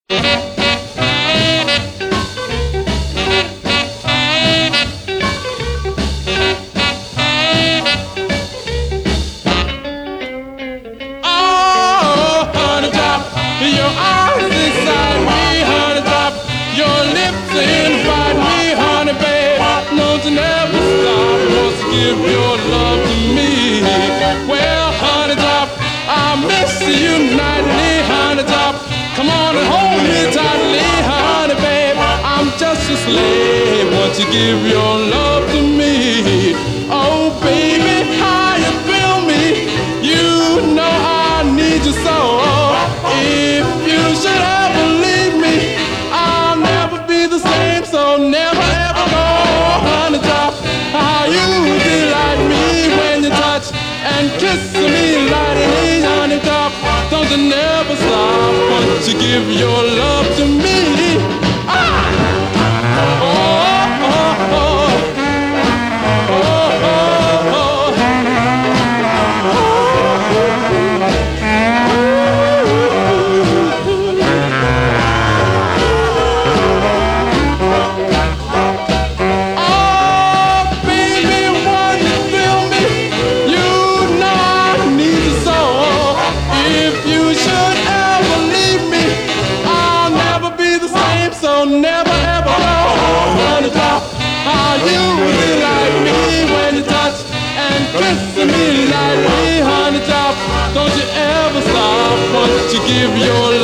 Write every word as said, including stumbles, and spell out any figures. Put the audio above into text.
Oh, honey drop, your arms inside me, honey drop, your lips invite me, honey babe. Don't you never stop, wants to give your love to me. Well, honey drop, I miss you nightly, honey drop. Come on and hold me tightly, honey babe. I'm just a slave, won't you give your love to me? Oh baby, how you feel me? You know I need you so. If you should ever leave me, I'll never be the same. So never ever go, honey drop. How you delight me when you touch and kiss me lightly, honey drop. Don't you never stop, won't you give your love to me? Ah! Oh, oh, oh. Oh, oh, oh. So never ever go, honey drop. How you delight me when you touch and kiss me lightly, honey drop. Don't you ever stop, won't you give your